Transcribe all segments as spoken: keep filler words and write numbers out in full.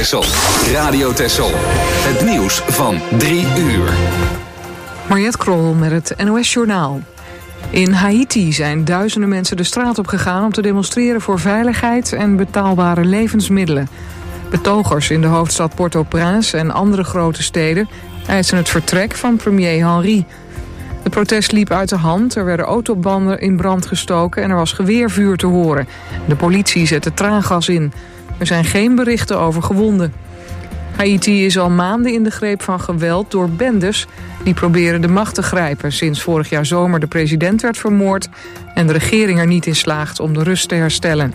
Texel. Radio Texel. Het nieuws van drie uur. Mariette Krol met het N O S-journaal. In Haiti zijn duizenden mensen de straat op gegaan om te demonstreren voor veiligheid en betaalbare levensmiddelen. Betogers in de hoofdstad Port-au-Prince en andere grote steden eisen het vertrek van premier Henry. Het protest liep uit de hand, er werden autobanden in brand gestoken en er was geweervuur te horen. De politie zette traangas in. Er zijn geen berichten over gewonden. Haiti is al maanden in de greep van geweld door bendes die proberen de macht te grijpen sinds vorig jaar zomer de president werd vermoord en de regering er niet in slaagt om de rust te herstellen.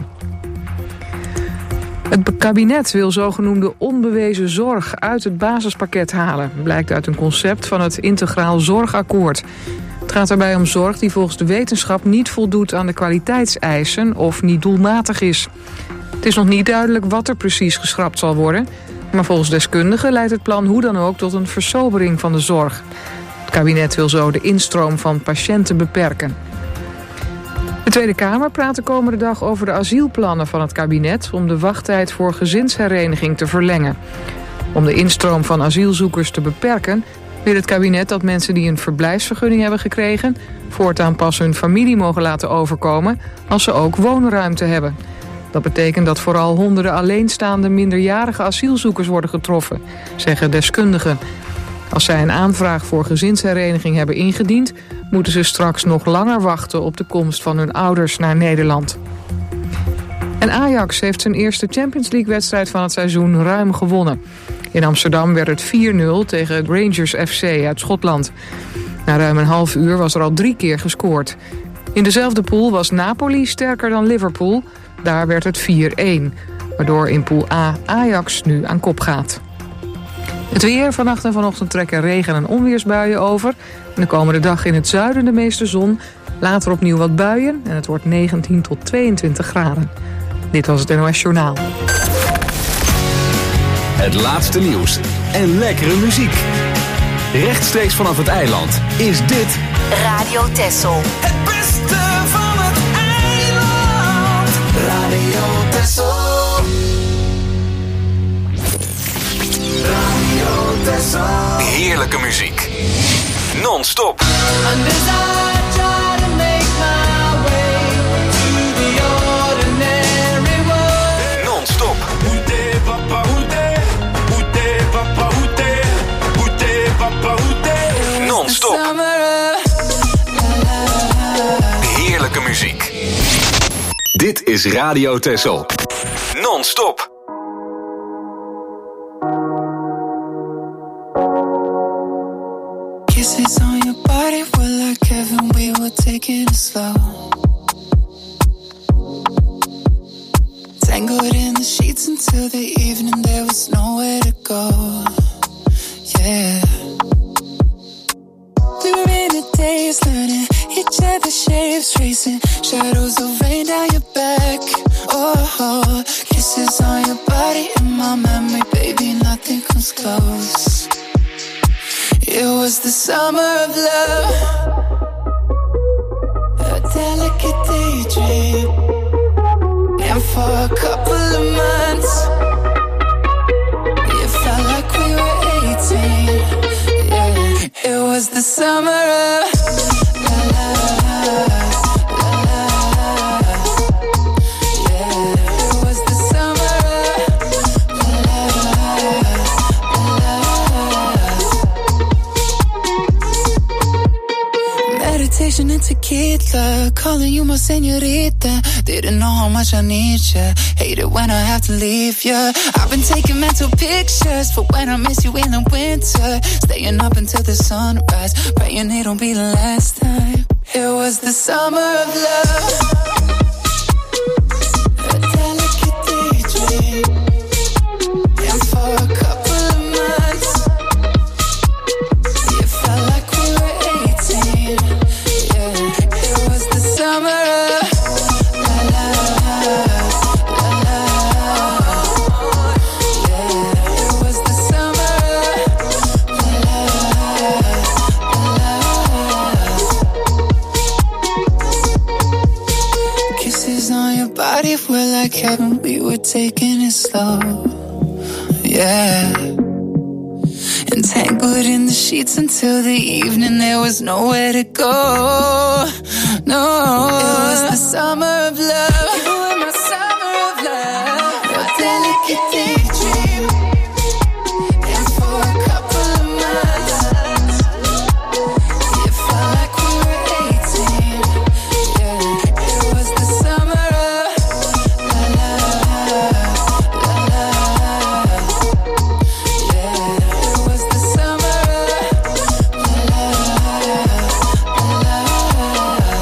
Het kabinet wil zogenoemde onbewezen zorg uit het basispakket halen, blijkt uit een concept van het Integraal Zorgakkoord. Het gaat daarbij om zorg die volgens de wetenschap niet voldoet aan de kwaliteitseisen of niet doelmatig is. Het is nog niet duidelijk wat er precies geschrapt zal worden, maar volgens deskundigen leidt het plan hoe dan ook tot een versobering van de zorg. Het kabinet wil zo de instroom van patiënten beperken. De Tweede Kamer praat de komende dag over de asielplannen van het kabinet om de wachttijd voor gezinshereniging te verlengen. Om de instroom van asielzoekers te beperken wil het kabinet dat mensen die een verblijfsvergunning hebben gekregen voortaan pas hun familie mogen laten overkomen als ze ook woonruimte hebben. Dat betekent dat vooral honderden alleenstaande minderjarige asielzoekers worden getroffen, zeggen deskundigen. Als zij een aanvraag voor gezinshereniging hebben ingediend, moeten ze straks nog langer wachten op de komst van hun ouders naar Nederland. En Ajax heeft zijn eerste Champions League-wedstrijd van het seizoen ruim gewonnen. In Amsterdam werd het vier nul tegen het Rangers F C uit Schotland. Na ruim een half uur was er al drie keer gescoord. In dezelfde pool was Napoli sterker dan Liverpool. Daar werd het vier een, waardoor in pool A Ajax nu aan kop gaat. Het weer, vannacht en vanochtend trekken regen- en onweersbuien over. En de komende dag in het zuiden de meeste zon. Later opnieuw wat buien en het wordt negentien tot tweeëntwintig graden. Dit was het N O S Journaal. Het laatste nieuws en lekkere muziek. Rechtstreeks vanaf het eiland is dit Radio Texel. Het beste van het eiland. Radio Texel. Radio Texel. heerlijke muziek. Non-stop. Non-stop. Non-stop. Heerlijke muziek. Dit is Radio Texel. Non-stop. Kisses on your body were like heaven, we were taking it slow. Tangled in the sheets until the evening, there was nowhere to go. Yeah. We were in a daze, learning each other's shapes, tracing shadows of rain down your back. Oh, oh, kisses on your body in my memory, baby, nothing comes close. It was the summer of love, a delicate daydream. And for a couple of months, it felt like we were eighteen. Yeah, it was the summer of la la la la. Yeah, it was the summer of la la la. Meditation and tequila, calling you my señorita. Didn't know how much I need ya. Hate it when I have to leave ya. I've been taking mental pictures for when I miss you in the winter. Staying up until the sunrise, praying it don't be the last time. It was the summer of love, a delicate daydream. And for a couple of months, it felt like we were eighteen. Yeah, it was the summer of body, we're like heaven, we were taking it slow. yeah. Entangled in the sheets until the evening, there was nowhere to go. No, it was the summer of love. You were my summer of love. Your delicate daydream. And for a couple of months, it felt like we were eighteen. Yeah, it was the summer of la la la la. Yeah, it was the summer of la la la la.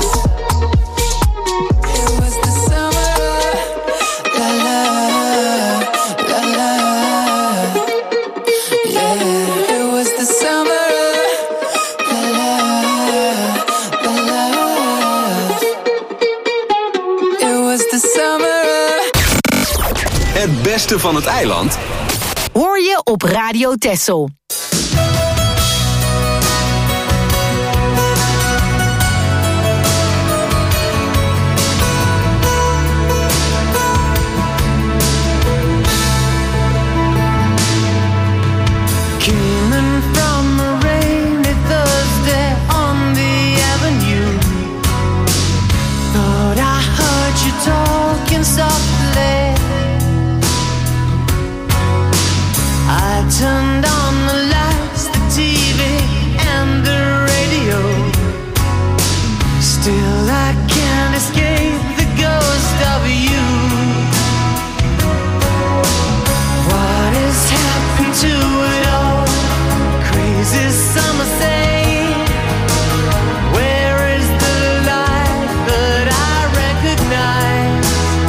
It was the summer of la la la la. Yeah, it was the summer of la la la la. It was the summer of. Het beste van het eiland Hoor je op Radio Texel. Came in from a rainy Thursday on the avenue. Thought I heard you talking softly. I turned on the lights, the T V and the radio. Still I can't escape the ghost of you. What has happened to it all? Crazy summer say, where is the life that I recognize?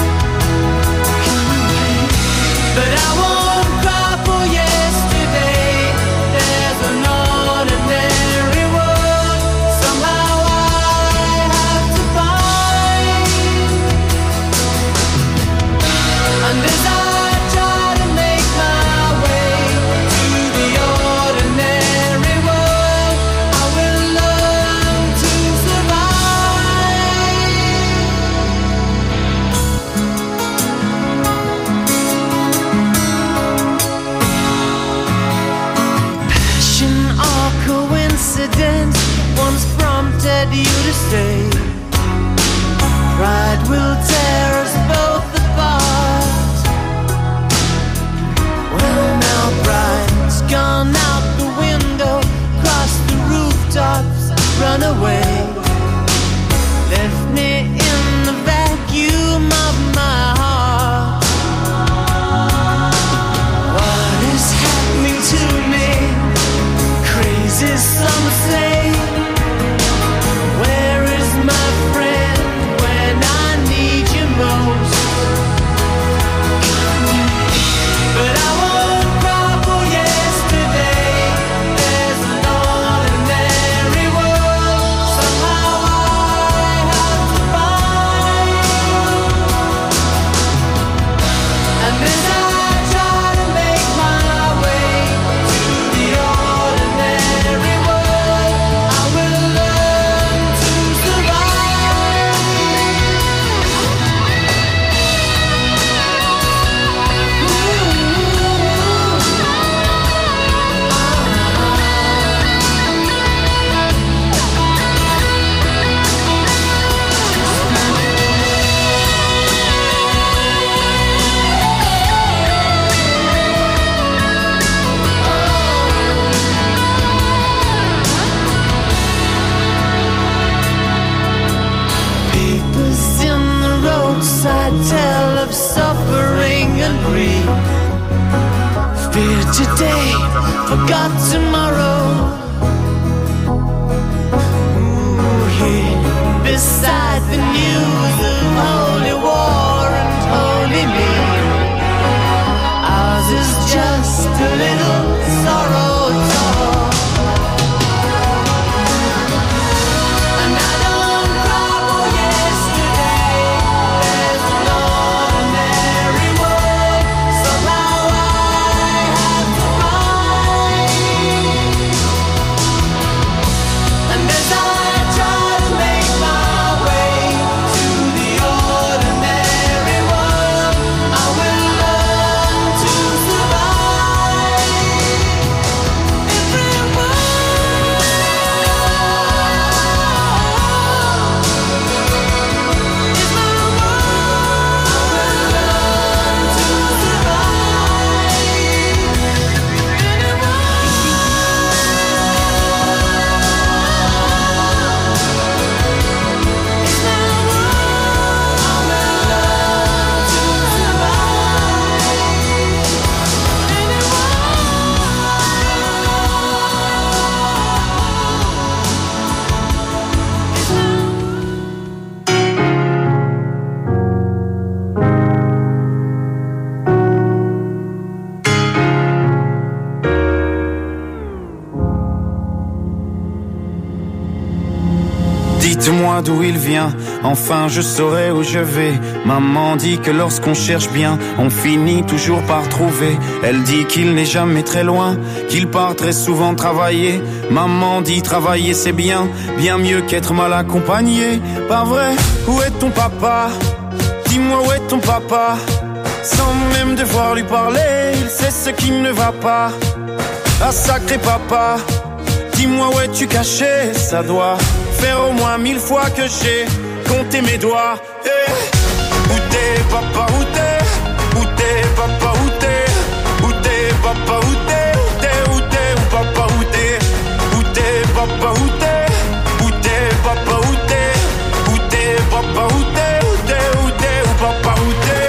But I won't cry for yesterday. There's an ordinary world somehow I have to find. And as I try to make my way to the ordinary world, I will learn to survive. Passion or coincidence once prompted you to stay. Pride will tear us both apart. Well, now pride's gone out the window, crossed the rooftops, run away. Left me in the vacuum of my heart. What is happening to me? Crazy some say. Where is my friend when I need you most? But I won't cry for yesterday. There's an ordinary world somehow I have to find. And as I try to make my way to the ordinary world, I will learn to survive. Papers in the roadside tell of suffering and grief. Fear today, forgot tomorrow. Ooh, here beside the news of holy war and holy me, ours is just a little sorrow talk. And I don't cry for yesterday. There's an ordinary world somehow I have to find. Dites-moi d'où il vient, enfin je saurai où je vais. Maman dit que lorsqu'on cherche bien, on finit toujours par trouver. Elle dit qu'il n'est jamais très loin, qu'il part très souvent travailler. Maman dit travailler c'est bien, bien mieux qu'être mal accompagné. Pas vrai, où est ton papa? Dis-moi où est ton papa? Sans même devoir lui parler, il sait ce qui ne va pas. Ah sacré papa, dis-moi où es-tu caché? Ça doit faire au moins mille fois que j'ai compté mes doigts. Hey. Où t'es papa, où t'es? Où t'es papa, où t'es? Où t'es papa, où t'es? Où t'es, où t'es, où papa, où t'es? Où t'es papa, où t'es? Où t'es papa, où t'es? Où t'es papa, où t'es? Où t'es, où t'es, où papa, où t'es?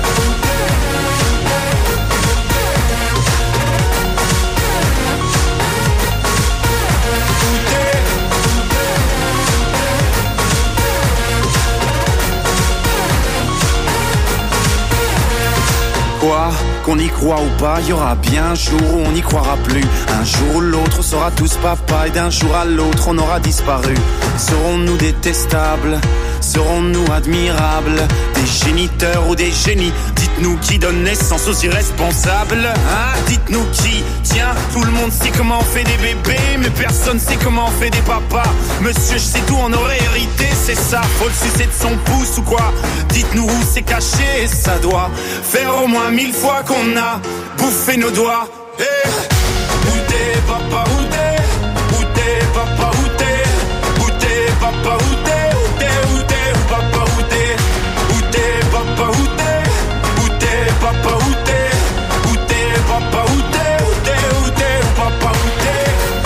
Quoi, qu'on y croit ou pas, il y aura bien un jour où on n'y croira plus. Un jour ou l'autre, on sera tous papa et d'un jour à l'autre, on aura disparu. Serons-nous détestables? Serons-nous admirables? Des géniteurs ou des génies? Dites-nous qui donne naissance aux irresponsables, hein? Dites-nous qui? Tiens, tout le monde sait comment on fait des bébés, mais personne sait comment on fait des papas. Monsieur, je sais tout, on aurait hérité, c'est ça. Faut le sucer de son pouce ou quoi? Dites-nous où c'est caché, ça doit faire au moins mille fois qu'on a bouffé nos doigts. Hey. Où t'es papa, où t'es? Où t'es papa, où t'es? Où t'es papa, où t'es? Où t'es, où t'es, où papa, où t'es? Où t'es papa, où t'es? Où t'es papa, où t'es? Où t'es papa, où t'es? Où t'es, où t'es, où papa, où t'es?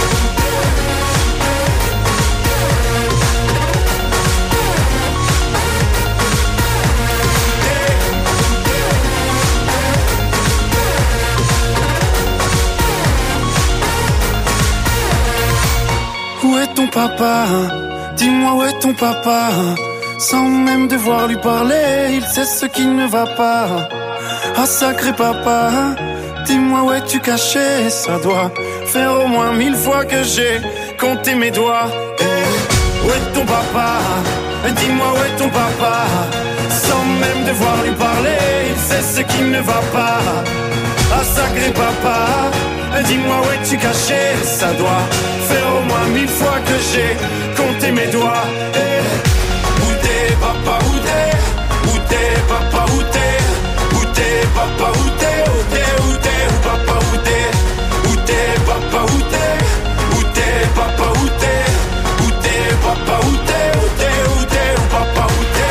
Où est ton papa? Dis-moi où est ton papa? Sans même devoir lui parler, il sait ce qui ne va pas. Ah sacré papa, dis-moi où es-tu caché? Ça doit faire au moins mille fois que j'ai compté mes doigts. Hey. Où est ton papa? Dis-moi où est ton papa? Sans même devoir lui parler, il sait ce qui ne va pas. Ah sacré papa, dis-moi où es-tu caché? Ça doit faire au moins mille fois que j'ai compté mes doigts. Hey. Où t'es papa, où t'es? Où t'es papa, où t'es? Où t'es papa, où t'es? Où t'es, où t'es, où papa, où t'es? Où t'es papa, où t'es? Où t'es papa, où t'es? Où t'es papa, où t'es? Où t'es, où t'es, où papa, où t'es?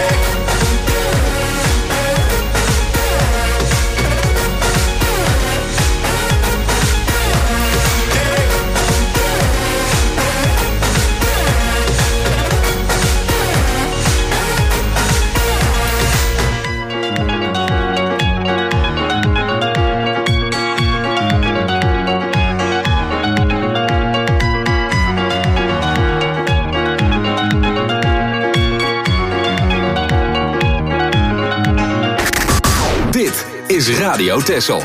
Is Radio Texel.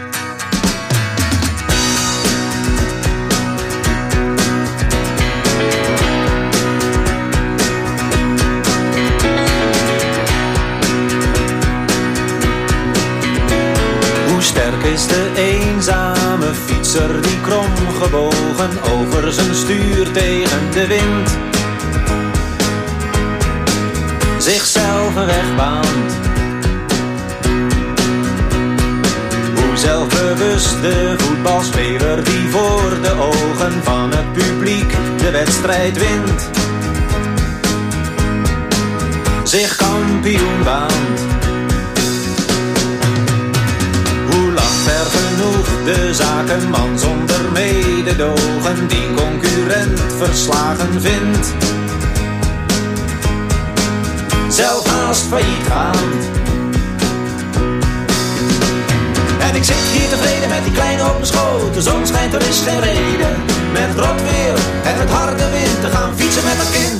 Hoe sterk is de eenzame fietser die kromgebogen over zijn stuur tegen de wind zichzelf een weg baant? Zelfbewust de voetbalspeler die voor de ogen van het publiek de wedstrijd wint, zich kampioen baant. Hoe lacht ver genoeg de zakenman zonder mededogen die concurrent verslagen vindt, zelf haast failliet gaand. En ik zit hier tevreden met die kleine op mijn schoot. De zon schijnt, er is geen reden met rot weer en het harde wind te gaan fietsen met dat kind.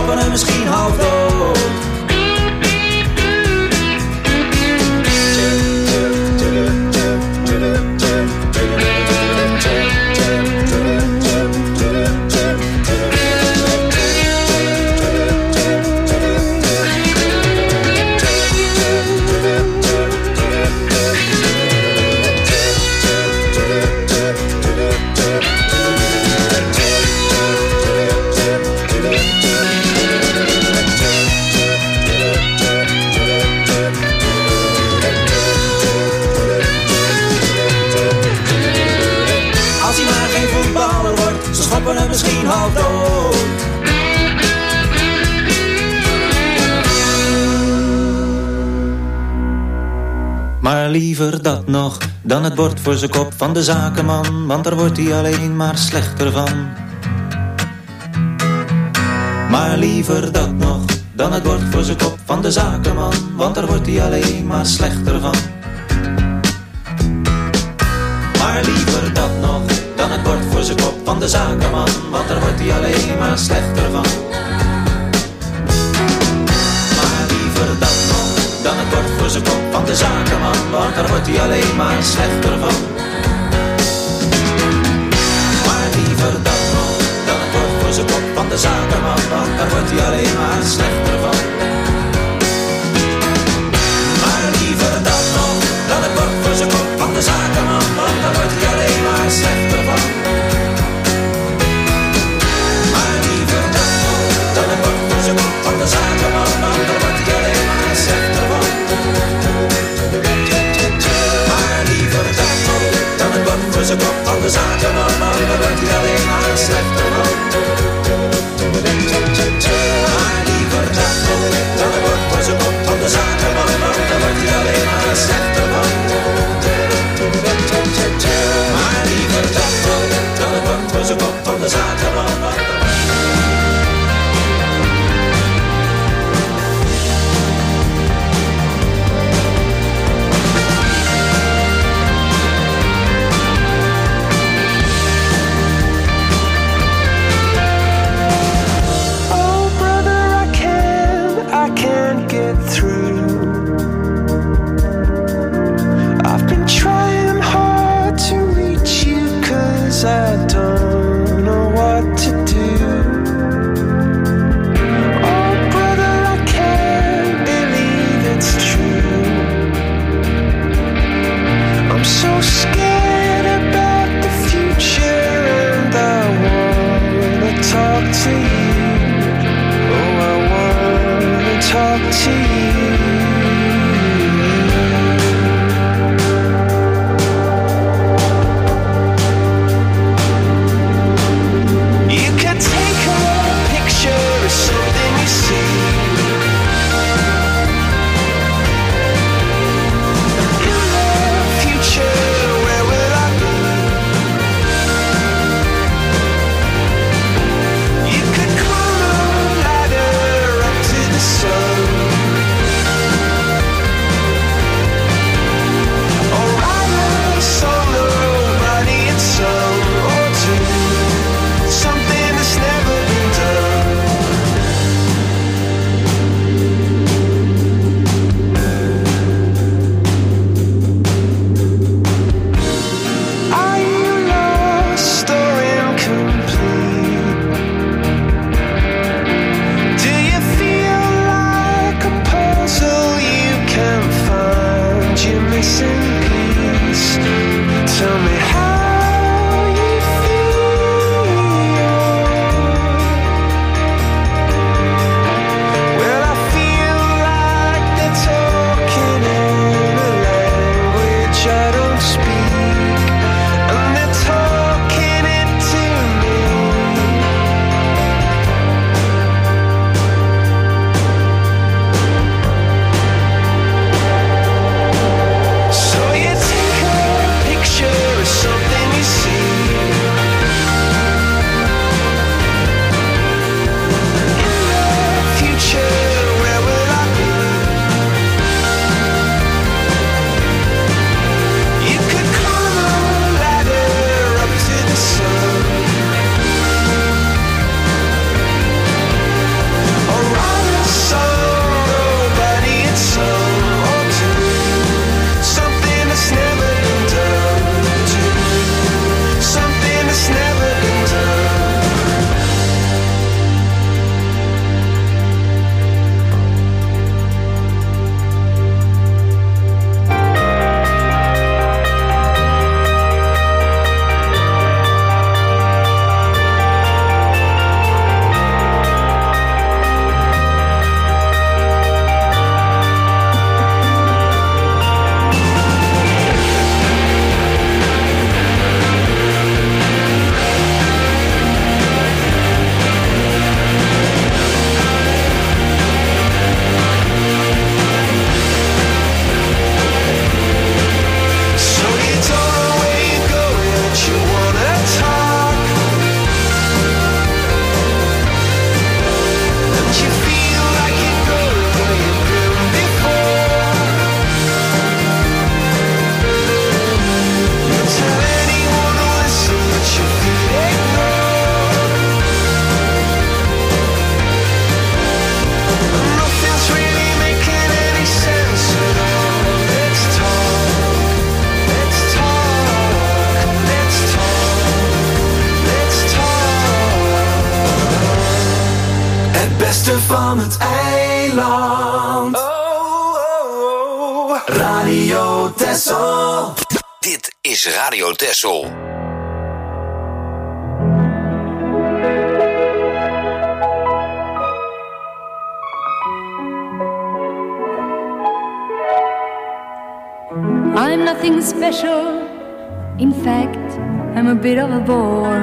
schoppen hem misschien half dood. Misschien half dood. Maar liever dat nog dan het bord voor zijn kop van de zakenman, want daar wordt hij alleen maar slechter van. Maar liever dat nog dan het bord voor zijn kop van de zakenman, want daar wordt hij alleen maar slechter van. Maar liever dat nog dan het bord voor zijn kop van de zakenman, want daar wordt hij alleen maar slechter van. Maar liever dat nog dan het bord voor zijn kop van de zakenman, want daar wordt hij alleen maar slechter van. Maar liever dat nog dan het bord voor zijn kop van de zakenman, want daar wordt hij alleen maar slechter van. Maar liever dat nog dan het bord voor zijn kop van de zakenman, want daar wordt hij alleen maar slechter van. Maar liever dat nog dan het bord voor zijn kop van de zakenman, want daar wordt hij alleen maar slechter van. Maar liever dat nog dan het bord voor zijn kop van de zakenman, want daar wordt hij alleen maar slechter van. Maar liever dat nog dan het bord voor zijn kop van de zakenman, want daar wordt hij alleen maar slechter van. Maar liever dat nog dan het bord voor zijn kop van de zakenman. Oh brother, I can't, I can't get through. beste van het eiland. Oh, oh, oh. Radio Texel. Dit is Radio Texel. I'm nothing special. In fact, I'm a bit of a bore.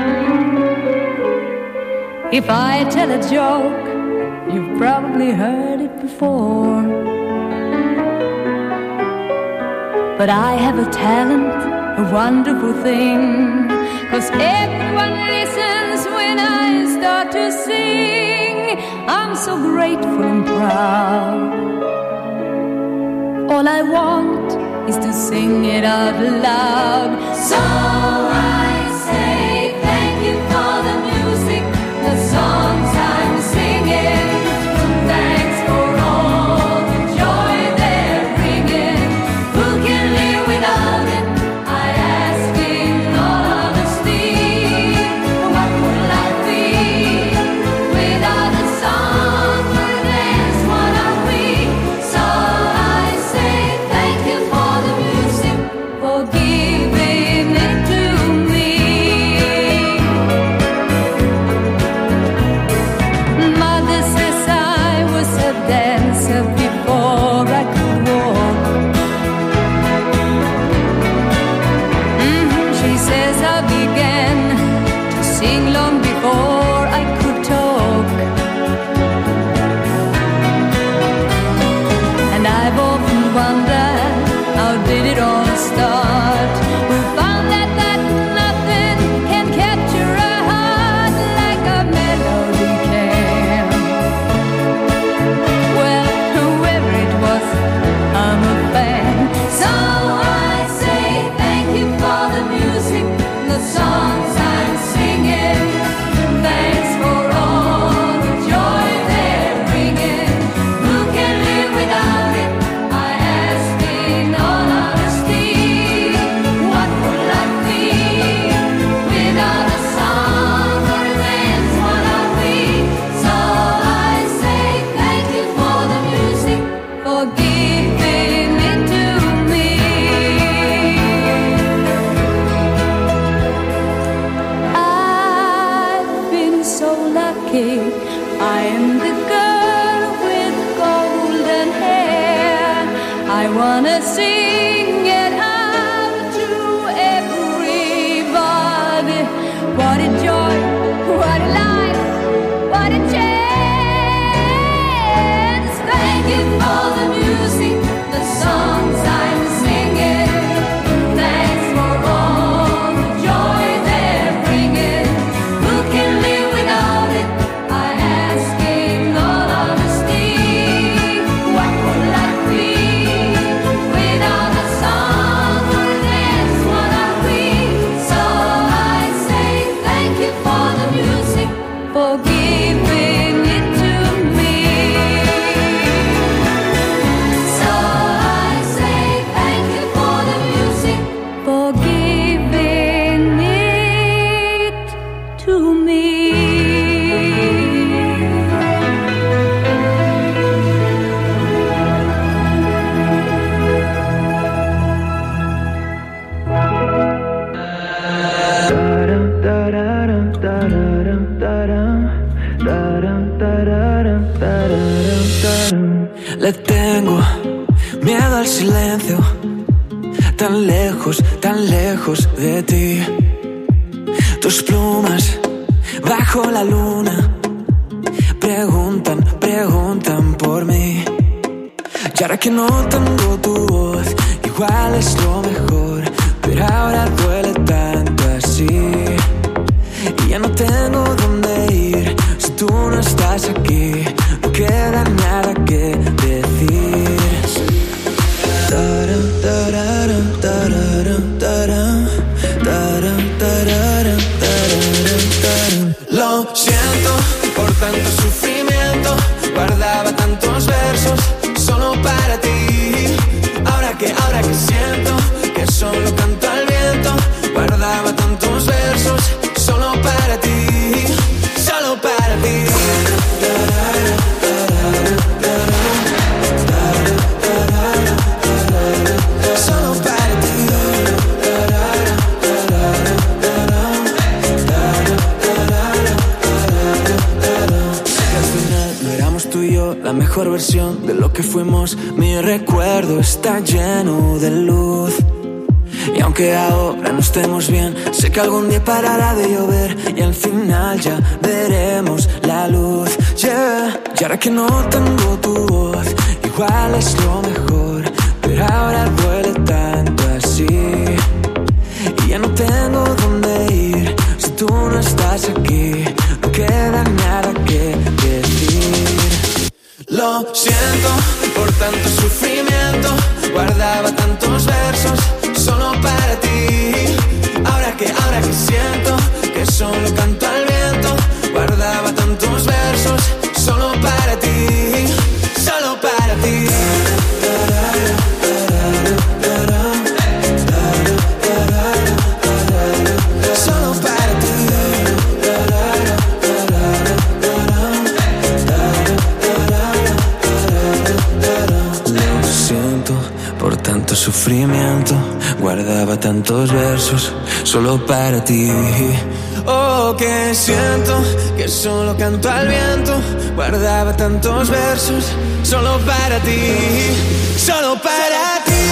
If I tell a joke, you've probably heard it before. But I have a talent, a wonderful thing, 'cause everyone listens when I start to sing. I'm so grateful and proud. All I want is to sing it out loud. So I say thank you for the music, the songs I'm singing. Thanks for all the joy they're bringing. Who can live without it? I ask in all honesty. What would life be without a song? For this one are we. So I say thank you for the music, for giving it to me. Mother says I was a dancer before I could walk. Mhm, she says I began to sing long before I could talk. And I've often wondered, how did it all start? Who found that, that nothing can capture a heart like a melody can? Well, whoever it was, I'm a fan. So I say thank you for the music, the songs I'm singing. Thanks for all the joy they're bringing. Who can live without it? I ask in all honesty. What would life be without a song? For this one are we. So I say thank you for the music, for giving it to me. I've been so lucky. I am the girl with golden hair. I wanna sing it out to everybody. What a joy, what a life, what a chance. Thank you for the music, the songs I'm singing. Thanks for all the joy they're bringing. Who can live without it? I ask in all honesty. What would life be without a song? For this one are we. So I say thank you for the music, for giving it to me. So I say thank you for the music, for giving it to me. Le tengo miedo al silencio, tan lejos, tan lejos de ti. Tus plumas bajo la luna preguntan, preguntan por mí. Y ahora que no tengo tu voz, igual es lo mejor, pero ahora duele tanto así. Y ya no tengo dónde ir si tú no estás aquí. No queda nada que decir. Taram, tararam, tararam, taram, taram, tararam, tararam, taram. Lo siento por tanto sufrimiento, guardaba tantos versos solo para ti. Ahora que, ahora que siento que solo canto al viento, guardaba la mejor versión de lo que fuimos. Mi recuerdo está lleno de luz. Y aunque ahora no estemos bien, sé que algún día parará de llover y al final ya veremos la luz, yeah. Y ahora que no tengo tu voz, igual es lo mejor, pero ahora duele tanto así. Y ya no tengo dónde ir, si tú no estás aquí, no queda nada que decir. Lo siento por tanto sufrimiento, guardaba tantos versos solo para ti. Ahora que, ahora que siento que solo canto al viento, guardaba tantos versos solo para ti, solo para ti. Solo para ti. Lo siento por tanto sufrimiento, guardaba tantos versos solo para ti. Oh, que siento que solo canto al viento, guardaba tantos versos solo para ti, solo para ti.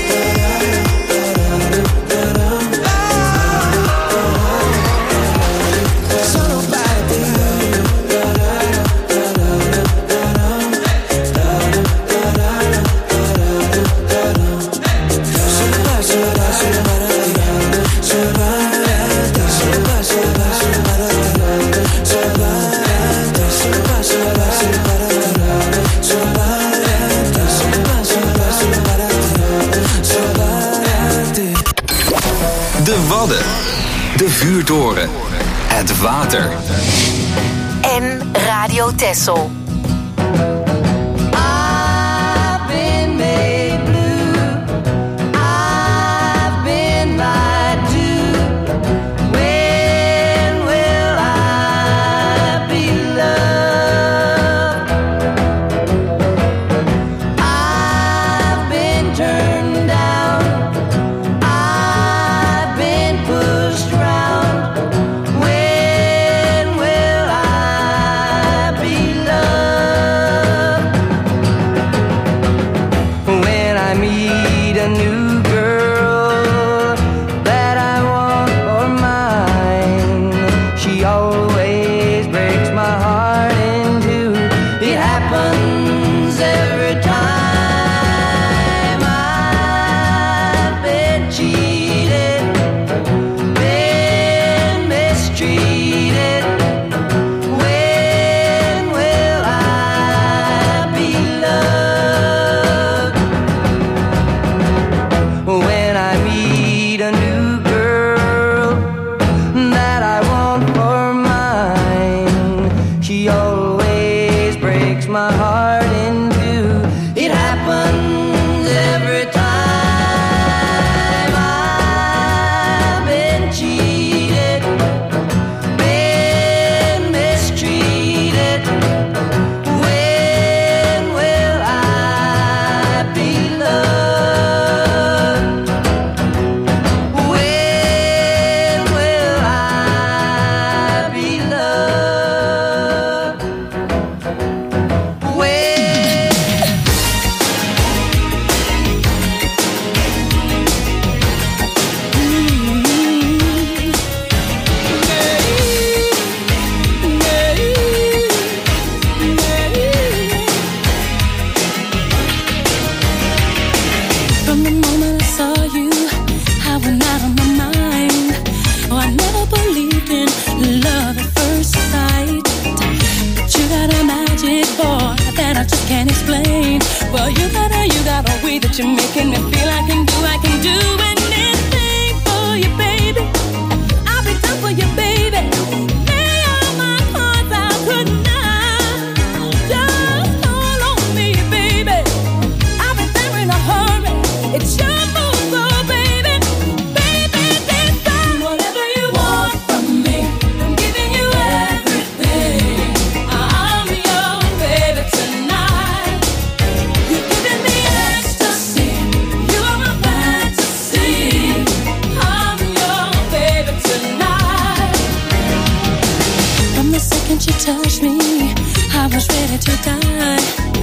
Wadden, de vuurtoren, het water. En Radio Texel. Touched me, I was ready to die.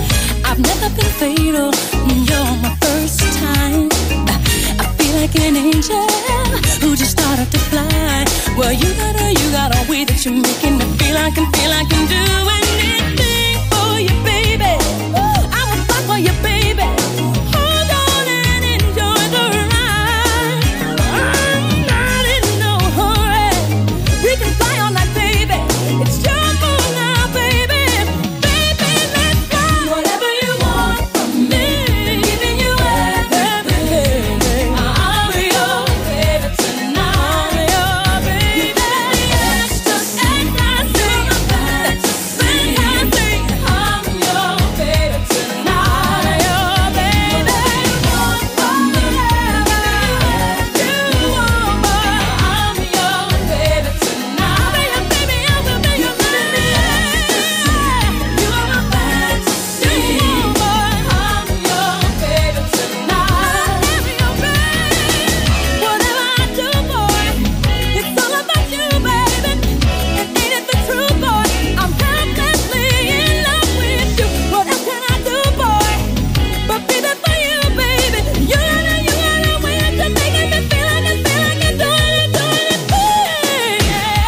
way that you're making me feel, I can feel I can do anything for you, baby. I will fight for you, baby. Hold on and enjoy the ride. I'm not in no hurry. We can fly all night, baby. It's your move now, baby. Baby, let's fly. Whatever you want from me, giving you everything. I'll be your baby tonight. I'm your baby. Just extra sing, fantastic. I'm your baby tonight. Your baby. Whatever you want, boy, I'm your baby tonight. I'll be your baby. I will be your baby. You are my fantasy, boy. I'm your baby tonight. I'm your baby. Whatever I do, boy, it's all about you, baby. And ain't it the truth, boy? I'm helplessly in love with you. What else can I do, boy? But be there for you, baby. You gotta, you gotta win to making me feel like I feel like I'm doing it, doing it, baby.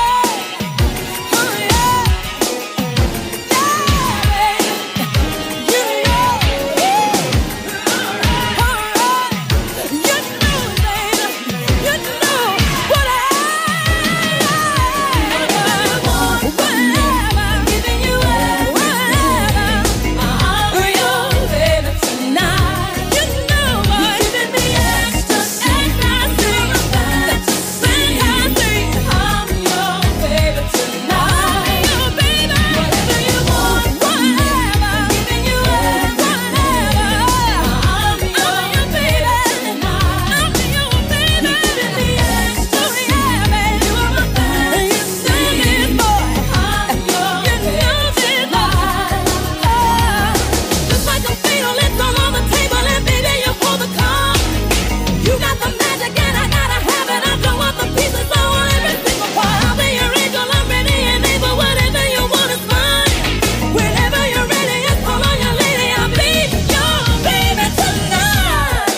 Oh yeah, yeah, baby. You know, alright. You know, baby. You know what I want. Whatever, giving you whatever. I'm your baby tonight. You know what? Giving me extra, extra sing, fantastic. I'm your baby tonight. Your baby. Whatever you want, whatever. Giving you whatever. I'm your baby tonight. I'm your baby. Giving me extra, yeah, baby. You are my baby. You say it, boy. I'm your baby tonight. Just like a fatal, it's all on the table, and baby, you pull the card. You got the magic, and I gotta have it. I don't want the pieces, I want every single part. I'll be your angel, I'm ready and able. Whatever you want is mine. Whenever you're ready, it's all on your lady. I'll be your baby tonight.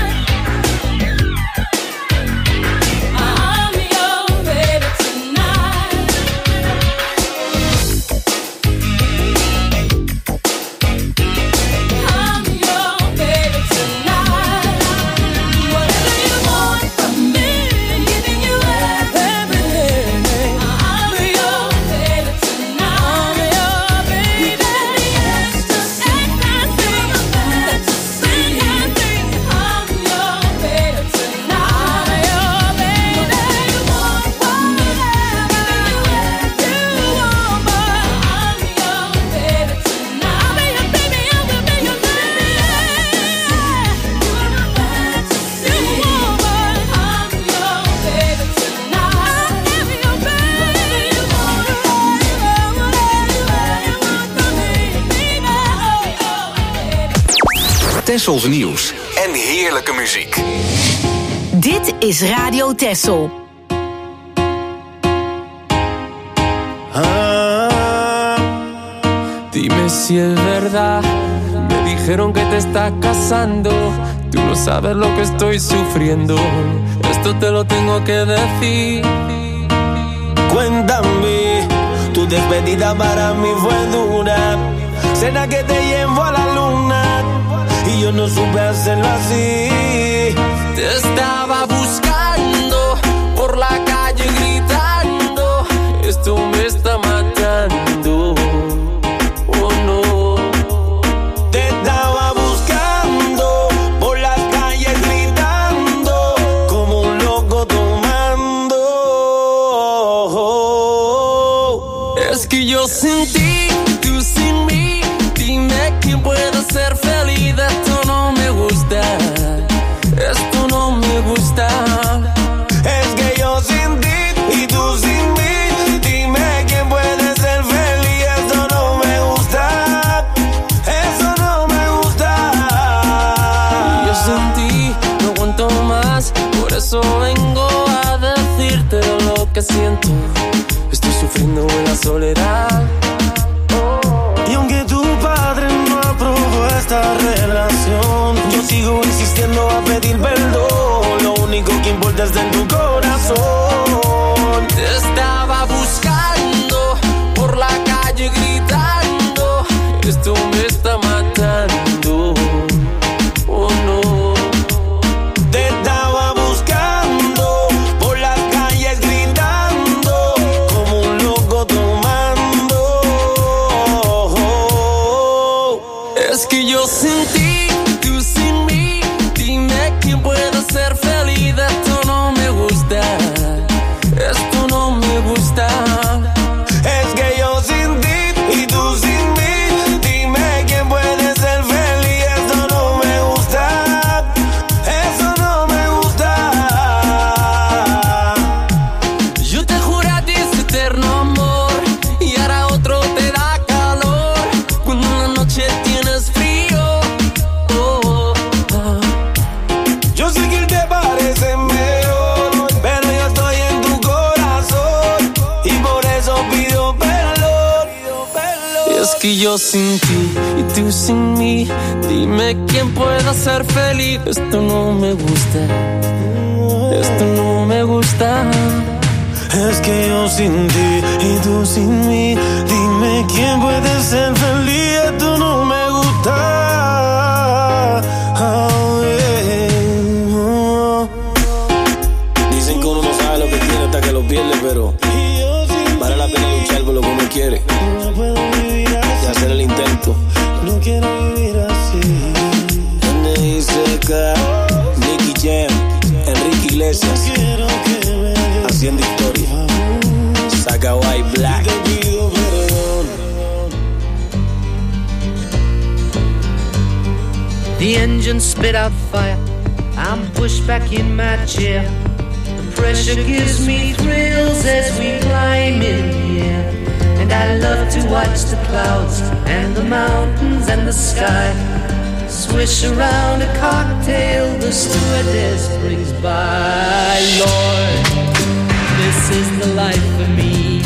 I'm your baby tonight. I'm your baby tonight. Whatever you want from me, giving you everything. I'm your baby tonight. I'm your baby. Extra, extra sing, fantastic. I'm your baby tonight. Your baby. Want whatever you want, boy. I'm your baby tonight. I'll be your baby. I will be your baby. You are my fantasy, boy. I'm your baby tonight. I'm your baby. Whatever, whatever you want from me, baby. Tessels nieuws en heerlijke muziek. Dit is Radio Tessel. Ah, dime si es verdad. Me dijeron que te estás casando. Tú no sabes lo que estoy sufriendo. Esto te lo tengo que decir. Cuéntame, tu despedida para mí fue dura. Cena que te llevo a la luna y yo no supe hacerlo así. Te estaba buscando por la calle gritando. Esto me está matando. Oh no. Te estaba buscando por las calles gritando como un loco tomando. Es que yo sin ti, tú sin mí. Dime quién puede ser feliz. Esto no me gusta. Esto no me gusta. Es que yo sin ti y tú sin mí. Dime quién puede ser feliz. Esto no me gusta. Eso no me gusta. Yo sin ti no aguanto más. Por eso vengo a decirte lo que siento. Estoy sufriendo en la soledad. Y aunque tu padre no aprobó esta relación, yo sigo insistiendo a pedir perdón. Lo único que importa es de tu corazón. Te estaba buscando que yo sin ti y tú sin mí. Dime quién pueda ser feliz. Esto no me gusta, esto no me gusta. Es que yo sin ti y tú sin mí. Dime quién puede ser feliz. Esto no me gusta. Oh, yeah. Oh. Dicen que uno no sabe lo que tiene hasta que lo pierde, pero vale la pena luchar por lo que uno quiere y hacer el intento. No quiero vivir así. N I C K, Nicky Jam, Enrique Iglesias, haciendo historia. Saca White Black. The engine spit out fire. I'm pushed back in my chair. The pressure gives me thrills as we climb in the air. And I love to watch the clouds and the mountains and the sky swish around a cocktail the stewardess brings by. Lord, this is the life for me.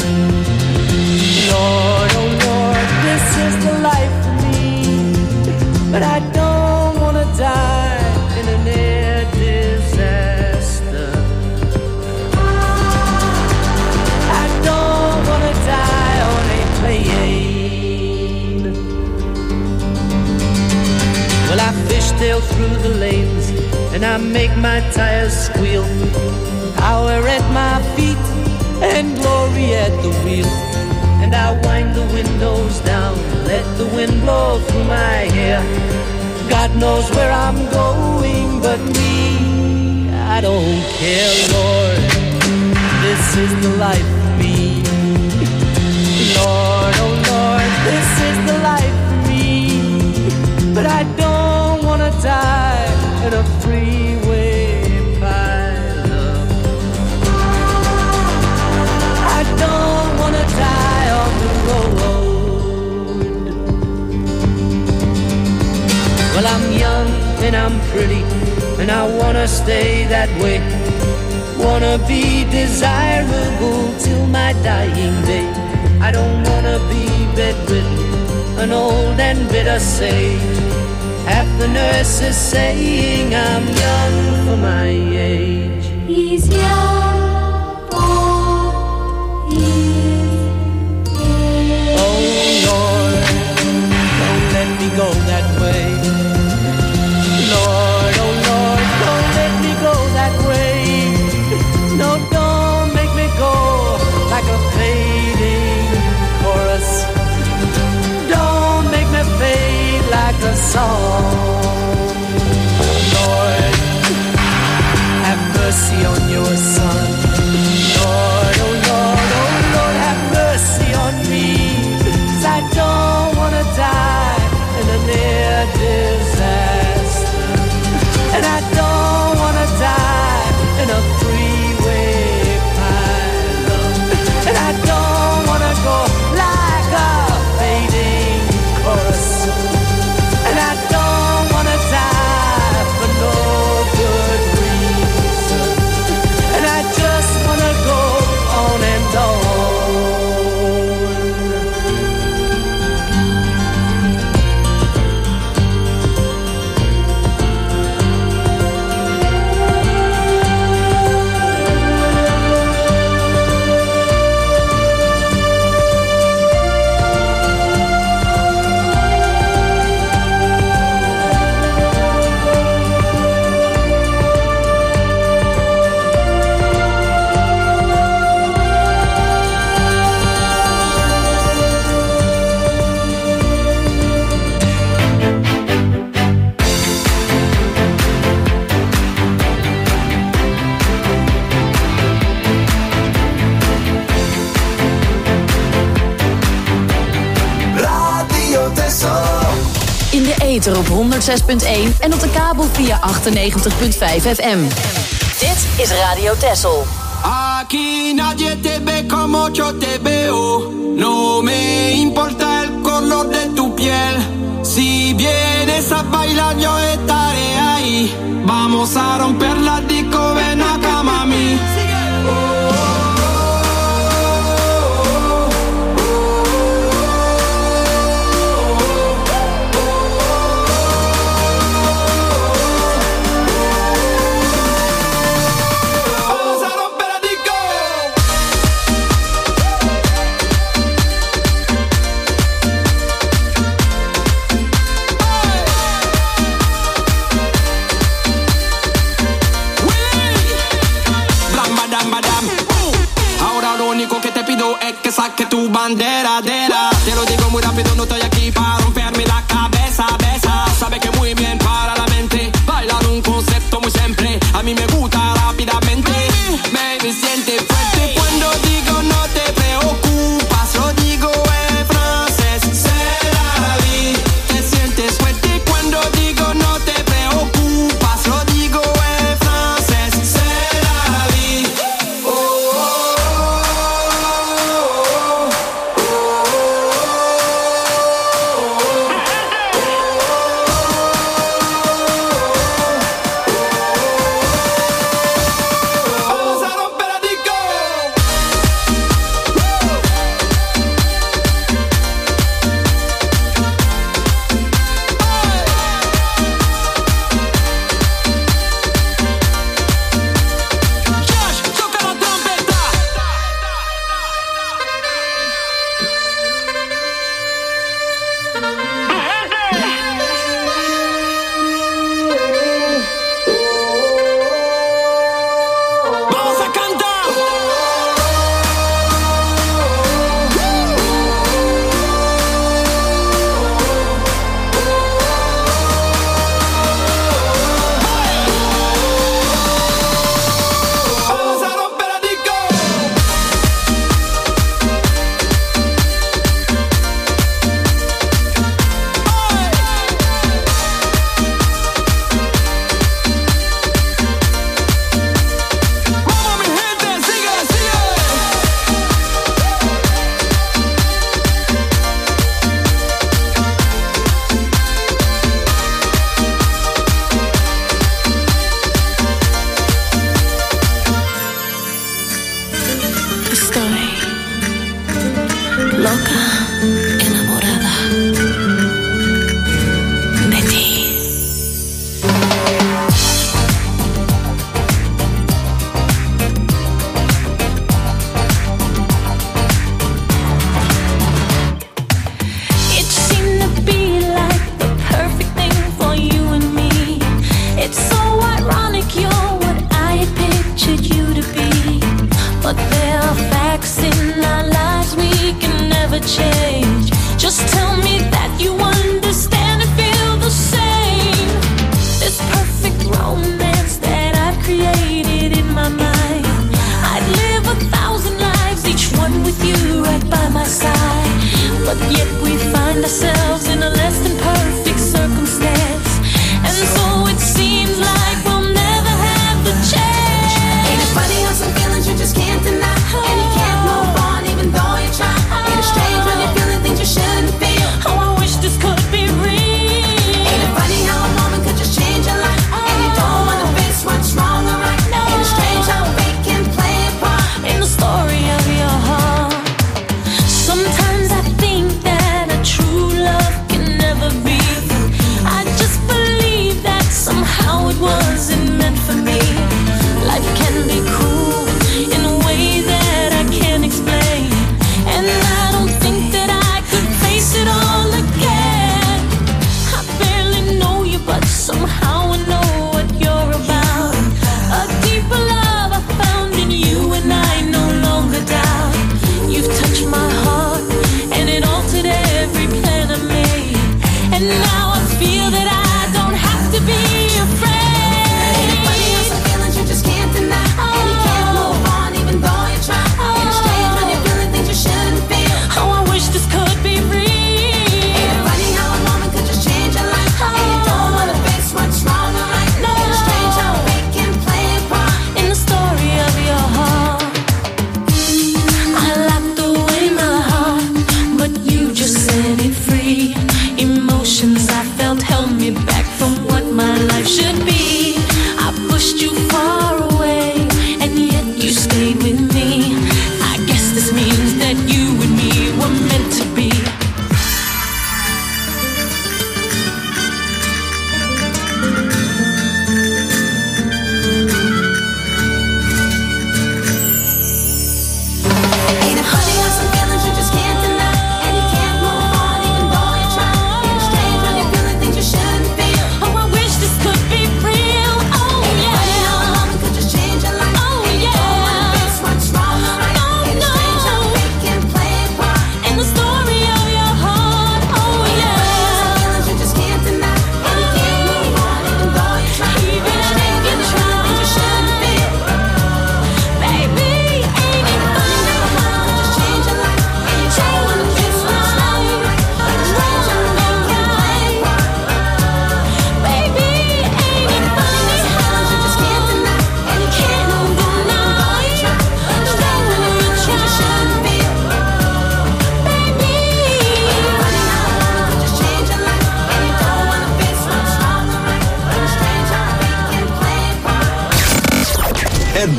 Lord, oh Lord, this is the life for me. But I don't wanna die in an air disaster. I don't wanna die on a plane. Well, I fishtail through the lanes and I make my tires squeal. Power at my feet and glory at the wheel. And I wind the windows down, let the wind blow through my hair. God knows where I'm going, but me, I don't care, Lord. This is the life for me. Lord, oh Lord, this is the life for me. But I don't wanna die in a freeway pileup. I don't wanna die on the road. Well, I'm young and I'm pretty, and I wanna stay that way. Wanna be desirable till my dying day. I don't wanna be bedridden, an old and bitter sage. Half the nurses saying I'm young for my age. He's young for his age. Oh Lord, don't let me go that way. Lord, oh Lord, don't let me go that way. No, don't make me go like a fading chorus. Don't make me fade like a song. Lord, have mercy on your son. Lord, oh Lord, oh Lord, have mercy on me. 'Cause I don't wanna die in a near disaster. And I don't wanna die in a freeway pileup. And I don't wanna go like a fading chorus. And I don't wanna die for no good reason. And I just wanna go on and on. In de ether op honderd zes punt één en op de kabel via achtennegentig punt vijf F M. Dit is Radio Texel. Aquí nadie te ve como yo te veo. No me importa el color de tu piel. Si vienes a bailar yo estaré ahí. Vamos a romper la disco, ven acá mami. único que te pido es que saque tu bandera, de la. Te lo digo muy rápido, no estoy aquí para romperme la cabeza, besa. Sabe que muy bien para la mente, bailar un concepto muy simple. A mí me gusta rápidamente, baby, siente fuerte cuando digo no te preocupas. Lo digo en francés, c'est la vie. Te sientes fuerte cuando digo no te preocupas. Lo digo en francés, c'est la vie. Oh, oh, vamos a romper la disco. Josh, toca la trompeta. Vamos a cantar. Vamos a romper la disco. Vamos mi gente, sigue, sigue. Estoy loca, enamorada de ti. It seemed to be like the perfect thing for you and me. It's so ironic you're what I had pictured you to be. But there are facts in our lives we can never change. Just tell me that you understand and feel the same. This perfect romance that I've created in my mind, I'd live a thousand lives, each one with you right by my side. But yet we find ourselves in a less than perfect circumstance, and so it seems like we'll never have the chance. Ain't it funny how some feelings you just can't deny, and you can't move on even though you try. Ain't it strange when you're feeling things you shouldn't feel? Oh, I wish this could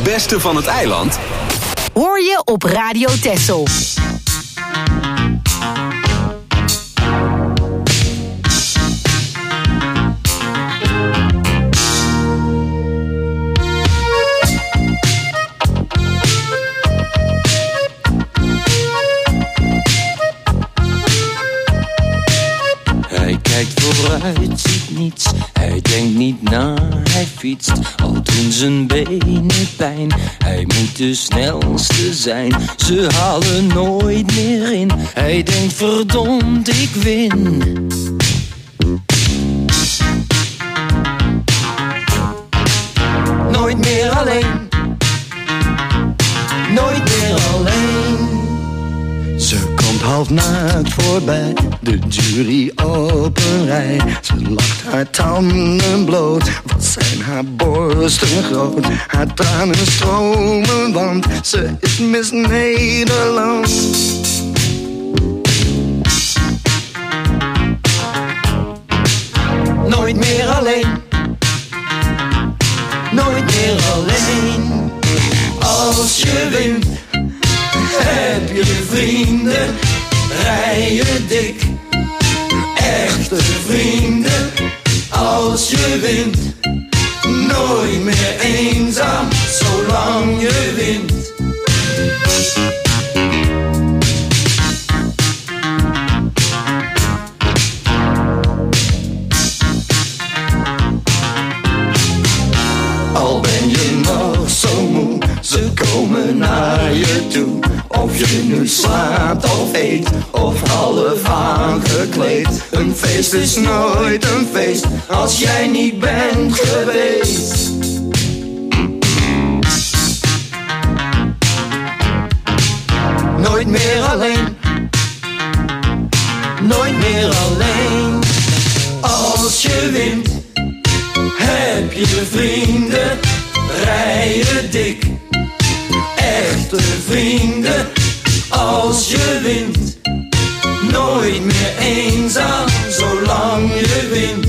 beste van het eiland? Hoor je op Radio Texel. Hij kijkt vooruit, ziet niets. Hij denkt niet na, hij fietst. Al doen zijn benen pijn. Hij moet de snelste zijn. Ze halen nooit meer in. Hij denkt verdomd, ik win. Nooit meer alleen. Nooit meer alleen. Ze komt half naakt voorbij, de jury op een rij. Ze lacht haar tanden bloot, wat zijn haar borsten groot. Haar tranen stromen, want ze is Miss Nederland. Nooit meer alleen. Nooit meer alleen. Als je wint, heb je vrienden, rij je dik. Echte vrienden, als je wint. Nooit meer eenzaam, zolang je wint. Al ben je nog zo moe, ze komen naar je toe. Of je nu slaapt of eet, of half aangekleed. Een feest is nooit een feest, als jij niet bent geweest. Nooit meer alleen. Nooit meer alleen. Als je wint, heb je vrienden, rij je dik. Echte vrienden, als je wint. Nooit meer eenzaam, zolang je wint.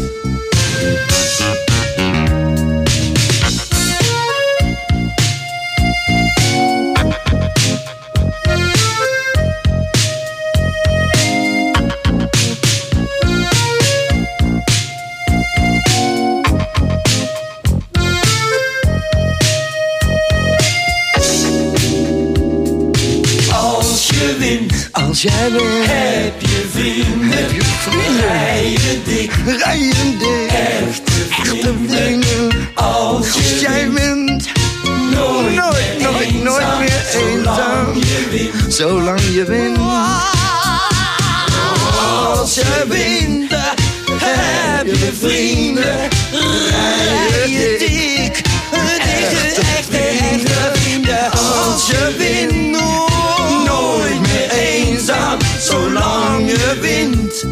Als jij wint, heb je vrienden, heb je vrienden, rij je dik, rij je dik. Echte vrienden, Echte vrienden, als, als jij wint, nooit, nooit, meer nooit, eenzaam, nooit meer eenzaam, zolang je wint. Zolang je wint. Als je wint, heb je vrienden, rij je dik. Echte, echte, echte vrienden, als je wint. Nooit meer eenzaam, zolang je wint.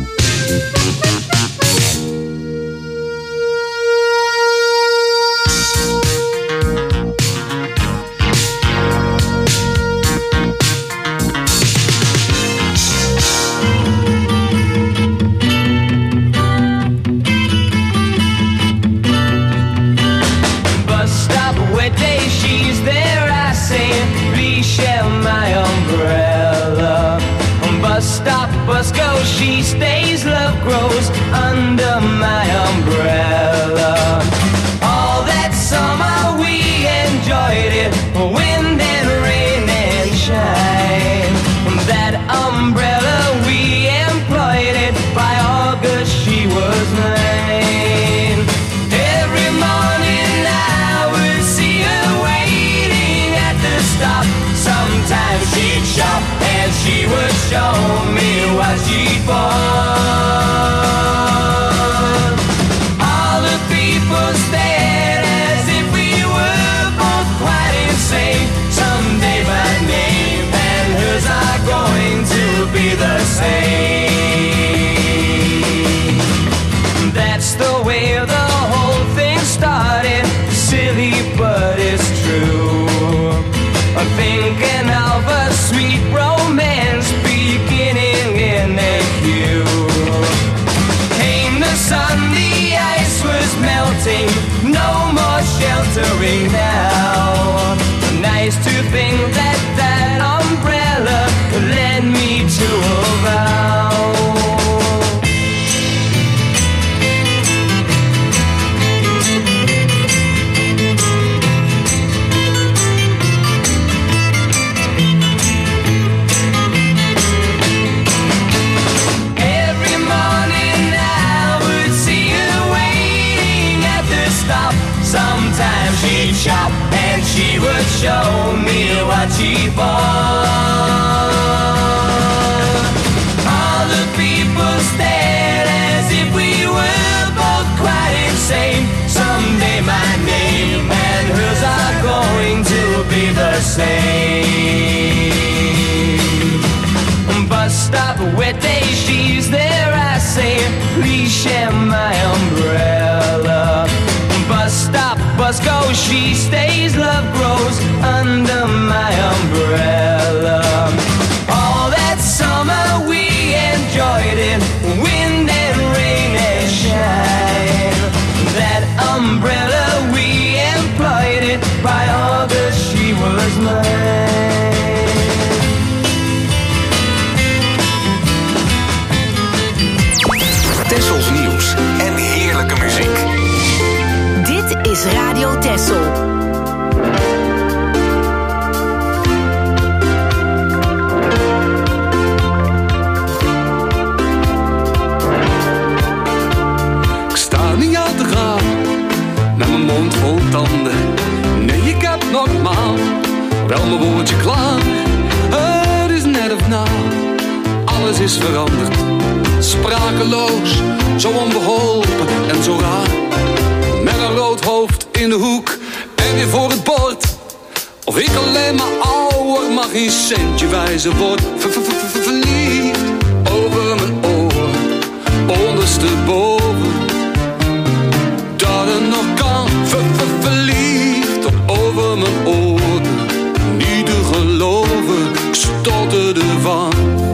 Bus stop, wet day, she's there, I say, please share my umbrella. Bus stop, bus goes, she stays, love grows under my umbrella. All that summer we enjoyed it, wind and rain and shine. That umbrella we employed it, by August she was mine. Every morning I would see her waiting at the stop. Sometimes she'd shop and she would show me what she'd bought. All the people stared as if we were both quite insane. Someday my name and hers are going to be the same. That's the way the whole thing started. Silly, but it's true. I'm thinking of a sweet romance beginning in a queue. Came the sun, the ice was melting, no more sheltering now. is veranderd. Sprakeloos, zo onbeholpen en zo raar. Met een rood hoofd in de hoek en weer voor het bord. Of ik alleen maar ouder, mag geen centje wijzer word. Ver, ver, ver, verliefd over mijn oren, ondersteboven. Dat het nog kan, ver, ver, verliefd tot over mijn oren. Niet te geloven, ik stotterde van.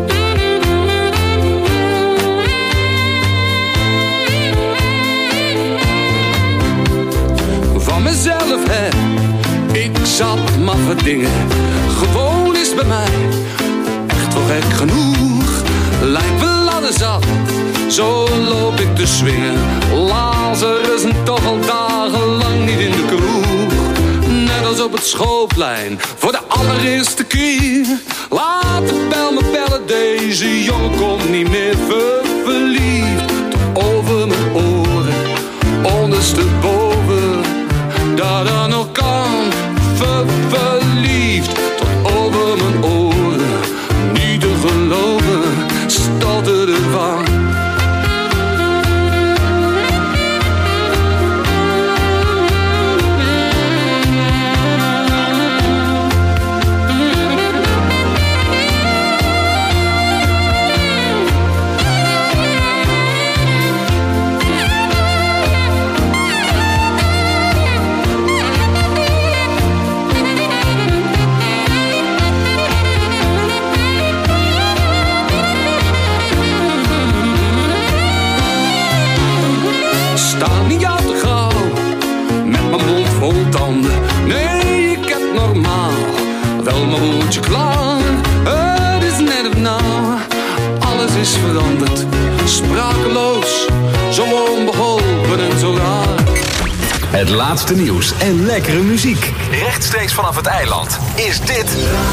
Van mezelf, hè, ik zat maffe dingen. Gewoon is bij mij echt wel gek genoeg. Lijkt wel ladder zat, zo loop ik te swingen. Lazarus en toch al dagenlang niet in de kroeg. Net als op het schoolplein, voor de allereerste keer. Laat de bel me bellen, deze jongen komt niet meer. Ver, verliefd tot over mijn oren, ondersteboven. Dat er nog kan, ver, verliefd tot over mijn oren. Niet te geloven, stotterde van. Nee, ik heb normaal wel mijn woordje klaar. Het is net of nou, alles is veranderd. Sprakeloos, zo onbeholpen en zo raar. Het laatste nieuws en lekkere muziek. Rechtstreeks vanaf het eiland is dit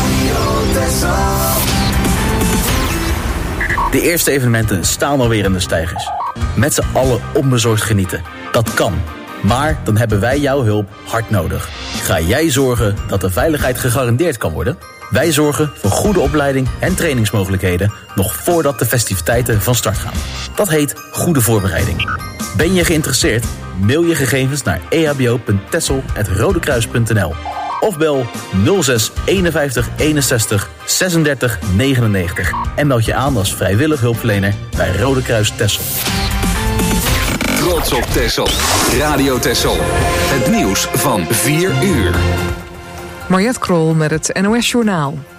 De eerste evenementen staan alweer in de steigers. Met z'n allen onbezorgd genieten. Dat kan. Maar dan hebben wij jouw hulp hard nodig. Ga jij zorgen dat de veiligheid gegarandeerd kan worden? Wij zorgen voor goede opleiding en trainingsmogelijkheden nog voordat de festiviteiten van start gaan. Dat heet goede voorbereiding. Ben je geïnteresseerd? Mail je gegevens naar e h b o punt texel apenstaartje rodekruis punt n l of bel nul zes eenenvijftig eenenzestig zesendertig negenennegentig en meld je aan als vrijwillig hulpverlener bij Rode Kruis Texel. Trots op Texel. Radio Texel. Het nieuws van vier uur. Mariette Krol met het N O S Journaal.